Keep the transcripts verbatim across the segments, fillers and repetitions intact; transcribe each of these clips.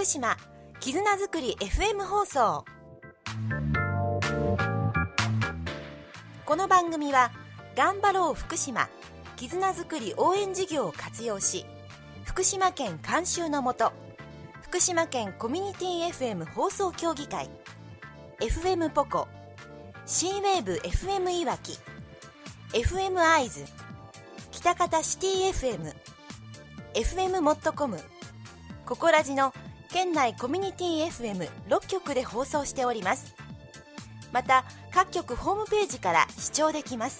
福島絆づくり エフエム 放送。この番組は頑張ろう福島絆づくり応援事業を活用し、福島県監修のもと福島県コミュニティ エフエム 放送協議会、 エフエム ポコ、 シーウェーブ エフエム いわき、 エフエム アイズ、北方シティ エフエム、 エフエム モットコム、ココラジの県内コミュニティ エフエムろっ 局で放送しております。また各局ホームページから視聴できます。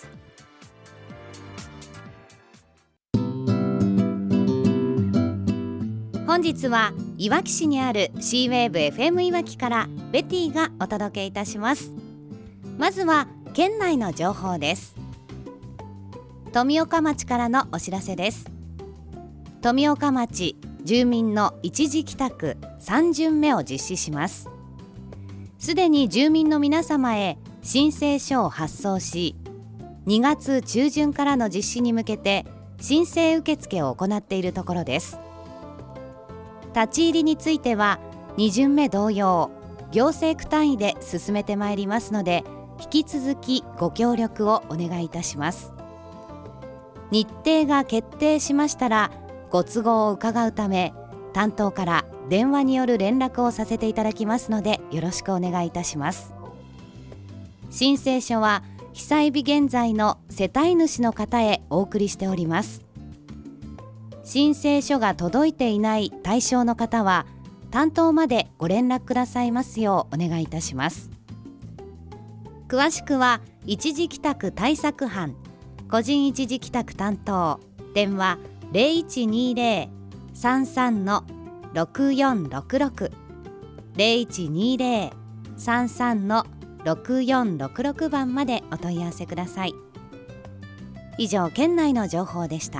本日はいわき市にある シーウェーブ エフエム いわきからベティがお届けいたします。まずは県内の情報です。富岡町からのお知らせです。富岡町住民の一時帰宅さん巡目を実施します。すでに住民の皆様へ申請書を発送し、にがつ中旬からの実施に向けて申請受付を行っているところです。立ち入りについてはに巡目同様、行政区単位で進めてまいりますので、引き続きご協力をお願いいたします。日程が決定しましたらご都合を伺うため、担当から電話による連絡をさせていただきますので、よろしくお願いいたします。申請書は被災日現在の世帯主の方へお送りしております。申請書が届いていない対象の方は担当までご連絡くださいますようお願いいたします。詳しくは一時帰宅対策班個人一時帰宅担当、電話 ゼロいちにゼロ さんさん ろくよんろくろく ゼロいちにゼロ さんさん ろくよんろくろく 番までお問い合わせください。以上、県内の情報でした。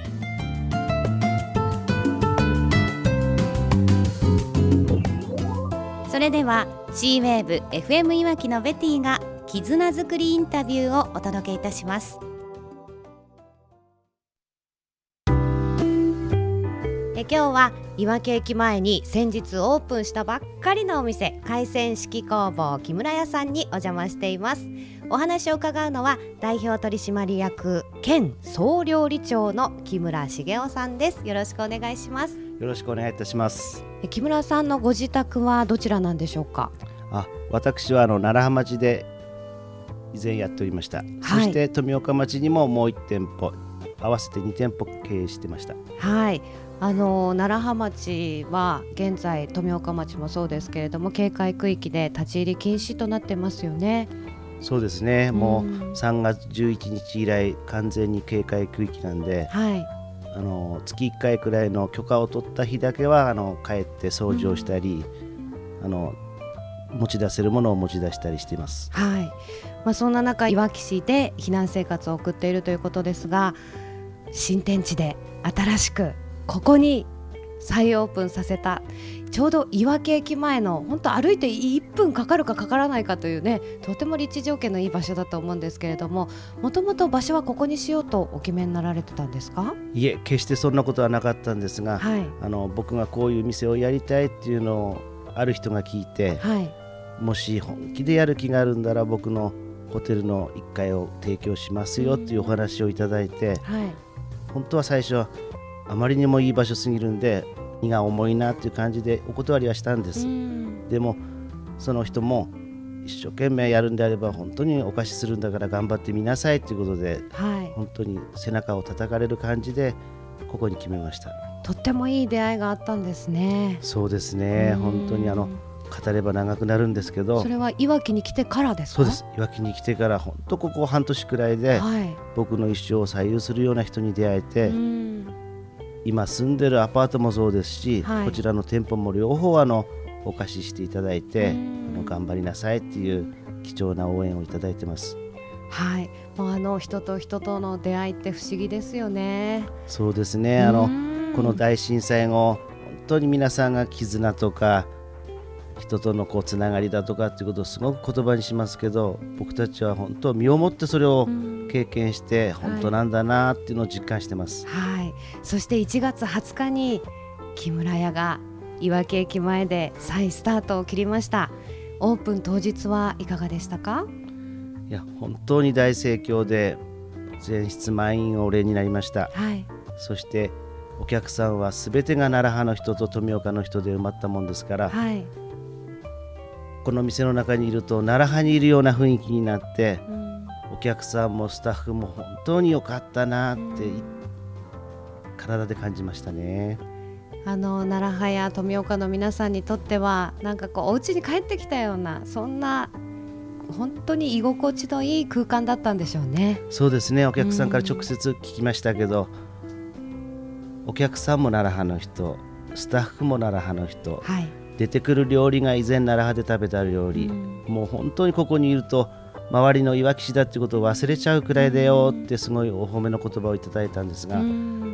それでは シーウェーブ エフエム いわきのベティが絆づくりインタビューをお届けいたします。え今日はいわき駅前に先日オープンしたばっかりのお店、海鮮式工房木村屋さんにお邪魔しています。お話を伺うのは代表取締役兼総料理長の木村茂雄さんです。よろしくお願いします。 よろしくお願いいたします。 木村さんのご自宅はどちらなんでしょうか？ あ、私はあの楢葉町で以前やっておりました、はい、そして富岡町にももういち店舗、合わせてに店舗経営してました。 はい、あの楢葉町は現在富岡町もそうですけれども警戒区域で立ち入り禁止となってますよね。 そうですね、うん、もうさんがつじゅういちにち以来完全に警戒区域なんで、はい、あの月いっかいくらいの許可を取った日だけはあの帰って掃除をしたり、うん、あの持ち出せるものを持ち出したりしています。 はい、まあ、そんな中いわき市で避難生活を送っているということですが、新天地で新しくここに再オープンさせた、ちょうどいわき駅前の本当歩いていっぷんかかるかかからないかというね、とても立地条件のいい場所だと思うんですけれども、もともと場所はここにしようとお決めになられてたんですか？ いえ、決してそんなことはなかったんですが、はい、あの僕がこういう店をやりたいっていうのをある人が聞いて、はい、もし本気でやる気があるんなら僕のホテルのいっかいを提供しますよっていうお話をいただいて、はい、本当は最初はあまりにもいい場所すぎるんで荷が重いなっていう感じでお断りはしたんです。でもその人も一生懸命やるんであれば本当にお貸しするんだから頑張ってみなさいということで、はい、本当に背中を叩かれる感じでここに決めました。 とってもいい出会いがあったんですね。 そうですね、本当にあの語れば長くなるんですけど。 それはいわきに来てからですか？ そうです、いわきに来てから本当ここ半年くらいで、はい、僕の一生を左右するような人に出会えて、今住んでるアパートもそうですし、はい、こちらの店舗も両方あのお貸ししていただいて、あの頑張りなさいっていう貴重な応援をいただいてます。 はい、もうあの人と人との出会いって不思議ですよね。 そうですね、あのこの大震災後本当に皆さんが絆とか人とのこうつながりだとかっていうことをすごく言葉にしますけど、僕たちは本当身をもってそれを経験して本当なんだなっていうのを実感してます。 はい、そしていちがつはつかに木村屋がいわき駅前で再スタートを切りました。オープン当日はいかがでしたか？ いや本当に大盛況で全室満員御礼になりました、はい、そしてお客さんはすべてが奈良派の人と富岡の人で埋まったもんですから、はい、この店の中にいると奈良派にいるような雰囲気になって、うん、お客さんもスタッフも本当に良かったなって、うん、体で感じましたね。 あの奈良派や富岡の皆さんにとってはなんかこうお家に帰ってきたようなそんな本当に居心地のいい空間だったんでしょうね。 そうですね、お客さんから直接聞きましたけど、うん、お客さんも奈良派の人、スタッフも奈良派の人、はい、出てくる料理が以前奈良派で食べた料理、うん、もう本当にここにいると周りのいわき市だってことを忘れちゃうくらいだよってすごいお褒めの言葉をいただいたんですが、うん、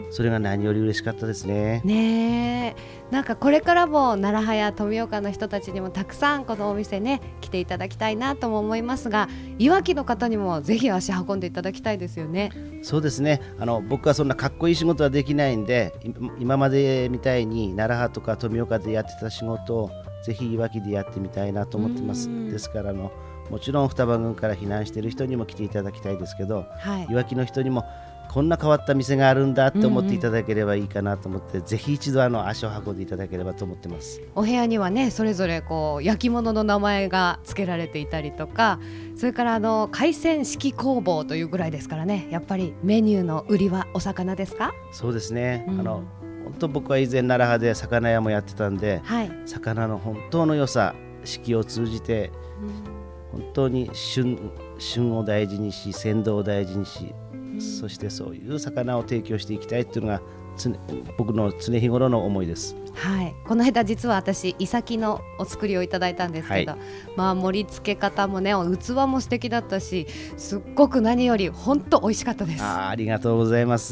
それが何より嬉しかったですね。 ねえ、なんかこれからも奈良派や富岡の人たちにもたくさんこのお店ね来ていただきたいなとも思いますが、いわきの方にもぜひ足運んでいただきたいですよね。 そうですね、あの僕はそんなかっこいい仕事はできないんで、今までみたいに奈良派とか富岡でやってた仕事をぜひいわきでやってみたいなと思ってます。ですからあのもちろん双葉郡から避難している人にも来ていただきたいですけど、はい、いわきの人にもこんな変わった店があるんだと思っていただければいいかなと思って、うんうん、ぜひ一度あの足を運んでいただければと思ってます。 お部屋にはねそれぞれこう焼き物の名前が付けられていたりとか、それからあの海鮮式工房というぐらいですからね、やっぱりメニューの売りはお魚ですか？ そうですね、うん、あの本当僕は以前奈良派で魚屋もやってたんで、はい、魚の本当の良さ、四季を通じて、うん本当に 旬, 旬を大事にし鮮度を大事にし、うん、そしてそういう魚を提供していきたいっていうのが常僕の常日頃の思いです。 はい、この間実は私イサキのお作りをいただいたんですけど、はい、まあ盛り付け方もね器も素敵だったし、すっごく何より本当美味しかったです。 あ, ありがとうございます。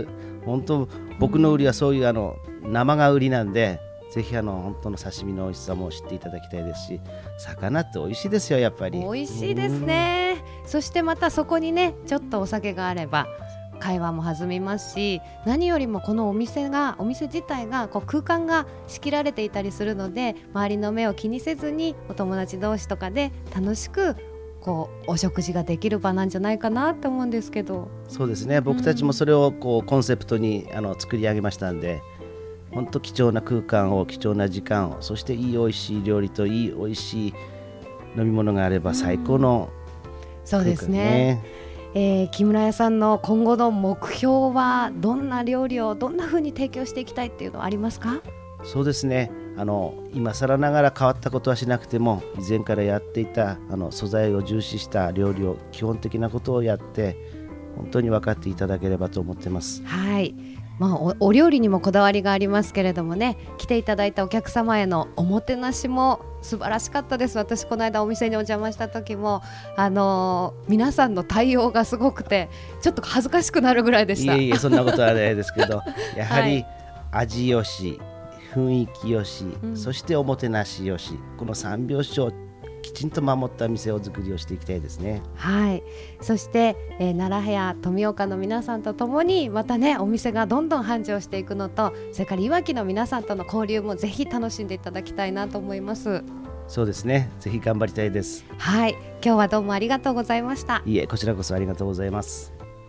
本当僕の売りはそういうあの生が売りなんで、ぜひあの本当の刺身の美味しさも知っていただきたいですし、魚って美味しいですよ、やっぱり美味しいですね。そしてまたそこにねちょっとお酒があれば会話も弾みますし、何よりもこのお店がお店自体がこう空間が仕切られていたりするので、周りの目を気にせずにお友達同士とかで楽しくこうお食事ができる場なんじゃないかなと思うんですけど。 そうですね、僕たちもそれをこうコンセプトにあの作り上げましたんで、本当貴重な空間を貴重な時間を、そしていい美味しい料理といい美味しい飲み物があれば最高の、 うん、そうですね、えー、木村屋さんの今後の目標はどんな料理をどんな風に提供していきたいっていうのはありますか？ そうですね、あの今更ながら変わったことはしなくても、以前からやっていたあの素材を重視した料理を基本的なことをやって本当に分かっていただければと思ってます。 はい、まあ、お, お料理にもこだわりがありますけれどもね、来ていただいたお客様へのおもてなしも素晴らしかったです。私この間お店にお邪魔した時も、あのー、皆さんの対応がすごくてちょっと恥ずかしくなるぐらいでした。 いえいえそんなことはないですけどやはり味よし、雰囲気よし、うん、そしておもてなしよし、この三拍子をきちんと守った店を作りをしていきたいですね。 はい、そして、えー、奈良や富岡の皆さんとともにまたねお店がどんどん繁盛していくのと、それからいわきの皆さんとの交流もぜひ楽しんでいただきたいなと思います。 そうですね、ぜひ頑張りたいです。 はい、今日はどうもありがとうございました。 いえ、こちらこそありがとうございます。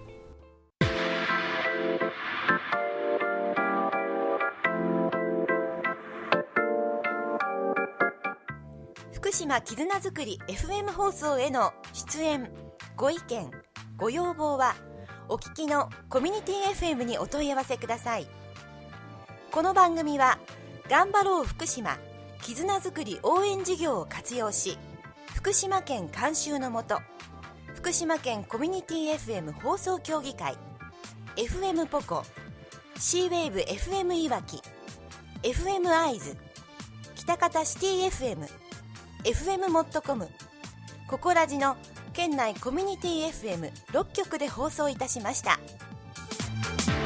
福島絆づくり エフエム 放送への出演、ご意見、ご要望はお聞きのコミュニティ エフエム にお問い合わせください。この番組は頑張ろう福島絆づくり応援事業を活用し、福島県監修のもと、福島県コミュニティ エフエム 放送協議会、 エフエム ポコ、 シーウェーブ エフエム いわき、 エフエム アイズ、北方シティ エフエム、エフエム モットコム、ココラジの県内コミュニティ エフエムろっきょくで放送いたしました。